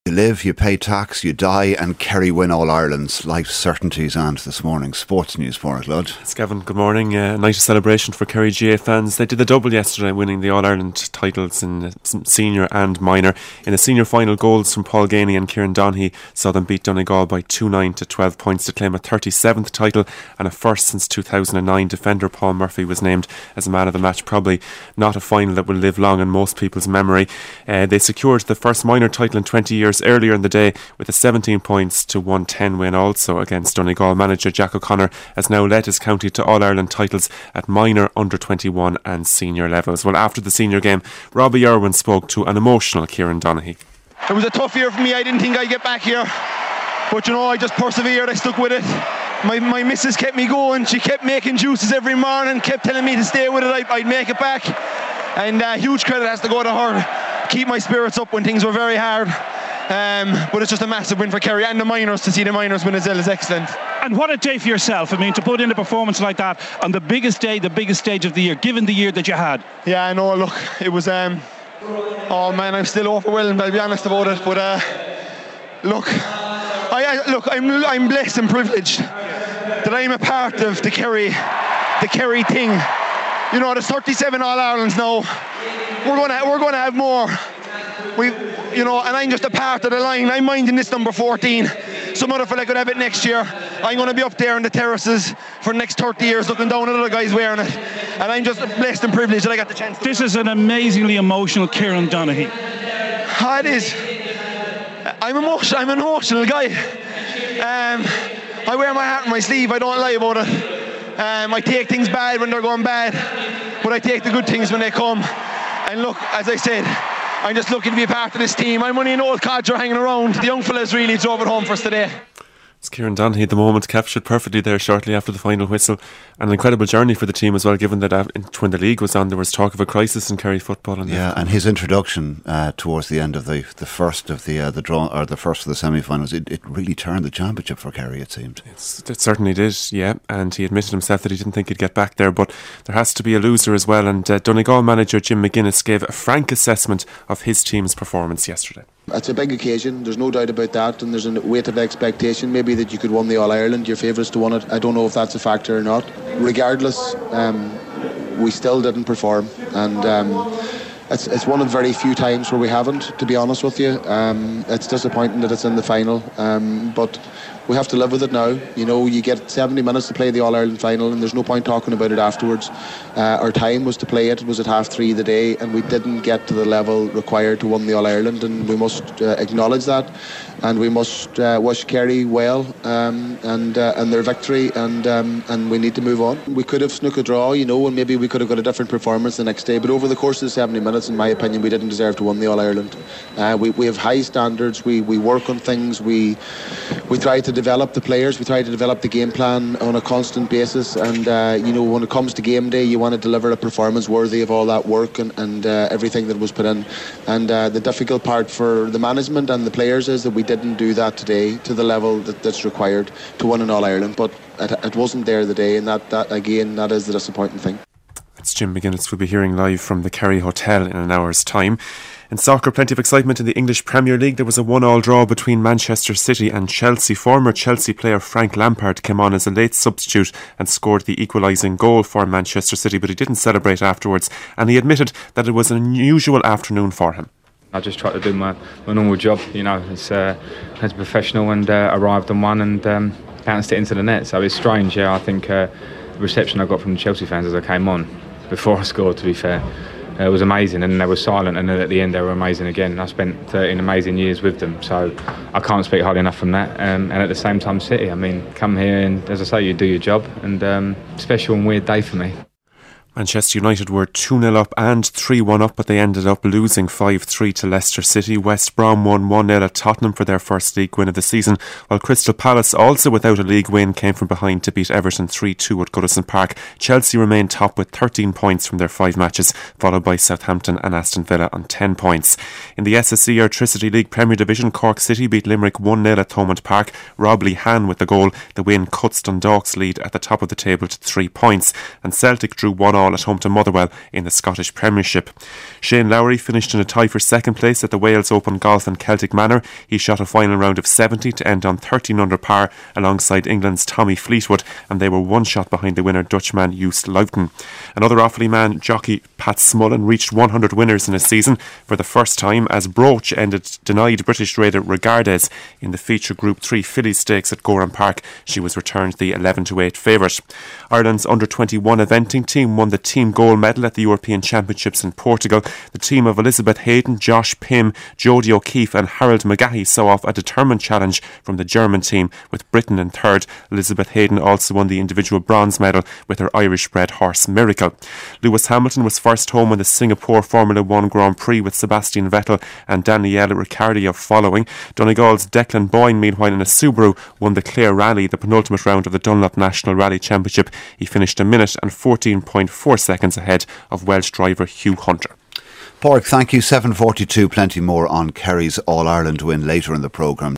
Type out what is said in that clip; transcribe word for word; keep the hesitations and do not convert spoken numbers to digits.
You live, you pay tax, you die, and Kerry win All Ireland's life certainties. And this morning's sports news for it, Lud. It's Gavin, good morning. Uh, night of celebration for Kerry G A A fans. They did the double yesterday, winning the All Ireland titles in uh, senior and minor. In the senior final, goals from Paul Ganey and Kieran Donaghy saw them beat Donegal by two nine to twelve points to claim a thirty-seventh title and a first since two thousand nine. Defender Paul Murphy was named as man of the match. Probably not a final that will live long in most people's memory. Uh, they secured the first minor title in twenty years earlier in the day with a seventeen points to one ten win also against Donegal. Manager Jack O'Connor has now led his county to All-Ireland titles at minor, under twenty-one and senior levels. Well, after the senior game, Robbie Irwin spoke to an emotional Kieran Donaghy. It was a tough year for me. I didn't think I'd get back here, but you know, I just persevered. I stuck with it. My my missus kept me going. She kept making juices every morning, kept telling me to stay with it. I, I'd make it back, and uh, huge credit has to go to her. Keep my spirits up when things were very hard. Um, but it's just a massive win for Kerry and the minors. To see the minors win as well is excellent. And what a day for yourself. I mean, to put in a performance like that on the biggest day, the biggest stage of the year, given the year that you had. Yeah, I know. Look, it was um, oh man, I'm still overwhelmed, I'll be honest about it. But uh, look I, I look I'm I'm blessed and privileged that I'm a part of the Kerry the Kerry thing. You know, there's thirty-seven All-Irelands now. We're gonna we're gonna have more. We, you know, and I'm just a part of the line. I'm minding this number fourteen. Some other fella could have it next year. I'm going to be up there in the terraces for the next thirty years, looking down at other guys wearing it. And I'm just blessed and privileged that I got the chance to. This is an amazingly emotional Kieran Donaghy. Ah, it is. I'm emotional. I'm an emotional guy. Um, I wear my heart on my sleeve. I don't lie about it. Um, I take things bad when they're going bad, but I take the good things when they come. And look, as I said, I'm just lucky to be a part of this team. I'm only an old codger hanging around. The young fellas really drove it home for us today. It's Kieran Donaghy, the moment captured perfectly there shortly after the final whistle. And an incredible journey for the team as well, given that uh, when the league was on, there was talk of a crisis in Kerry football. And yeah, and his introduction uh, towards the end of the the first of the uh, the draw, or the first of the semi-finals, it, it really turned the championship for Kerry, it seemed. It's, it certainly did, yeah. And he admitted himself that he didn't think he'd get back there, but there has to be a loser as well. And uh, Donegal manager Jim McGuinness gave a frank assessment of his team's performance yesterday. It's a big occasion, there's no doubt about that, and there's a weight of expectation maybe that you could win the All-Ireland, your favourites to win it. I don't know if that's a factor or not. Regardless, um, we still didn't perform, and um, it's, it's one of the very few times where we haven't, to be honest with you. Um, it's disappointing that it's in the final, um, but we have to live with it now. You know, you get seventy minutes to play the All-Ireland final, and there's no point talking about it afterwards. Uh, our time was to play it. It was at half three the day, and we didn't get to the level required to win the All-Ireland, and we must uh, acknowledge that, and we must uh, wish Kerry well um, and uh, and their victory, and um, and we need to move on. We could have snook a draw, you know, and maybe we could have got a different performance the next day, but over the course of the seventy minutes, in my opinion, we didn't deserve to win the All-Ireland. Uh, we, we have high standards, we, we work on things, we we try to develop the players, we try to develop the game plan on a constant basis, and uh, you know, when it comes to game day, you want to deliver a performance worthy of all that work and, and uh, everything that was put in. And uh, the difficult part for the management and the players is that we didn't do that today to the level that, that's required to win an All-Ireland, but it, it wasn't there the day, and that, that again, that is the disappointing thing. That's Jim McGuinness. We'll be hearing live from the Kerry Hotel in an hour's time. In soccer, plenty of excitement in the English Premier League. There was a one-all draw between Manchester City and Chelsea. Former Chelsea player Frank Lampard came on as a late substitute and scored the equalising goal for Manchester City, but he didn't celebrate afterwards, and he admitted that it was an unusual afternoon for him. I just tried to do my, my normal job, you know, as, uh, as a professional, and uh, arrived on one and um, bounced it into the net. So it's strange, yeah. I think uh, the reception I got from the Chelsea fans as I came on, before I scored, to be fair, Uh, it was amazing, and they were silent, and then at the end they were amazing again. I spent thirteen amazing years with them, so I can't speak highly enough from that. Um, and at the same time, City, I mean, come here and, as I say, you do your job, and um, special and weird day for me. Manchester United were two nil up and three one up, but they ended up losing five three to Leicester City. West Brom won one nil at Tottenham for their first league win of the season, while Crystal Palace, also without a league win, came from behind to beat Everton three two at Goodison Park. Chelsea remained top with thirteen points from their five matches, followed by Southampton and Aston Villa on ten points. In the S S C Airtricity League Premier Division, Cork City beat Limerick one nil at Thomond Park. Rob Lehan with the goal. The win cuts Dundalk's lead at the top of the table to three points, and Celtic drew one all all at home to Motherwell in the Scottish Premiership. Shane Lowry finished in a tie for second place at the Wales Open Golf in Celtic Manor. He shot a final round of seventy to end on thirteen under par alongside England's Tommy Fleetwood, and they were one shot behind the winner Dutchman Joost Luiten. Another Offaly man, jockey Pat Smullen, reached one hundred winners in a season for the first time as Broach ended denied British raider Regardes in the feature Group three Fillies Stakes at Goran Park. She was returned the eleven to eight favourite. Ireland's under twenty-one eventing team won the team gold medal at the European Championships in Portugal. The team of Elizabeth Hayden, Josh Pym, Jodie O'Keefe and Harold McGahey saw off a determined challenge from the German team, with Britain in third. Elizabeth Hayden also won the individual bronze medal with her Irish-bred horse Miracle. Lewis Hamilton was first home in the Singapore Formula One Grand Prix, with Sebastian Vettel and Daniele Ricciardo following. Donegal's Declan Boyne, meanwhile, in a Subaru, won the Clare Rally, the penultimate round of the Dunlop National Rally Championship. He finished a minute and fourteen point four seconds ahead of Welsh driver Hugh Hunter. Pádraig, thank you. seven forty-two, plenty more on Kerry's All-Ireland win later in the programme.